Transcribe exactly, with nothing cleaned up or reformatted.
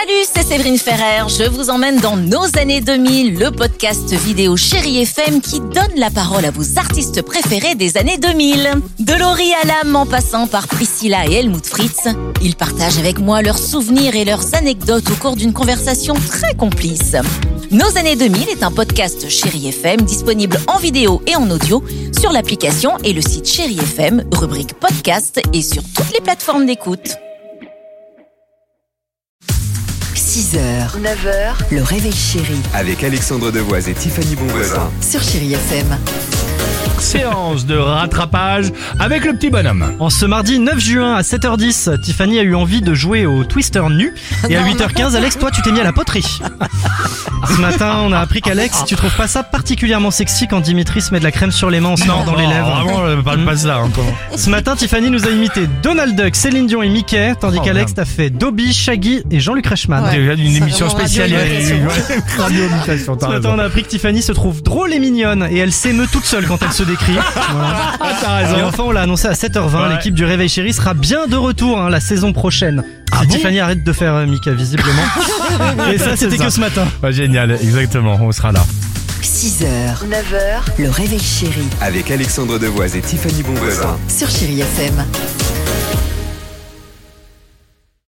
Salut, c'est Séverine Ferrer. Je vous emmène dans nos années deux mille, le podcast vidéo Chérie F M qui donne la parole à vos artistes préférés des années deux mille. De Laurie Hallam en passant par Priscilla et Helmut Fritz, ils partagent avec moi leurs souvenirs et leurs anecdotes au cours d'une conversation très complice. Nos années deux mille est un podcast Chérie F M disponible en vidéo et en audio sur l'application et le site Chérie F M, rubrique podcast et sur toutes les plateformes d'écoute. six heures, neuf heures, le réveil chéri. Avec Alexandre Devoise et Tiffany Bonvoisin. Sur Chérie F M. Séance de rattrapage avec le petit bonhomme. En ce mardi neuf juin à sept heures dix, Tiffany a eu envie de jouer au Twister nu. Et à huit heures quinze, Alex, toi tu t'es mis à la poterie. Ce matin, on a appris qu'Alex, tu trouves pas ça particulièrement sexy quand Dimitri se met de la crème sur les mains en se mordant dans les lèvres. Vraiment, euh, pas, pas ça. Hein, Ce matin, Tiffany nous a imité Donald Duck, Céline Dion et Mickey, tandis Oh, qu'Alex merde. t'a fait Dobby, Shaggy et Jean-Luc Reichmann. C'est une émission vraiment spéciale. radio-imitation. Ouais, radio-imitation, t'as Ce matin, raison. on a appris que Tiffany se trouve drôle et mignonne et elle s'émeut toute seule quand elle se décrit. Voilà. Ah, t'as raison. Et enfin, on l'a annoncé à sept heures vingt, Ouais. l'équipe du Réveil Chéri sera bien de retour hein, la saison prochaine. Ah Si bon Tiffany arrête de faire euh, Mika, visiblement. Et ça, c'était C'est ça. que ce matin. Ouais, génial, exactement, on sera là. six heures, neuf heures, le réveil chéri. Avec Alexandre Devoise et Tiffany Bonvoisin. Sur Chérie F M.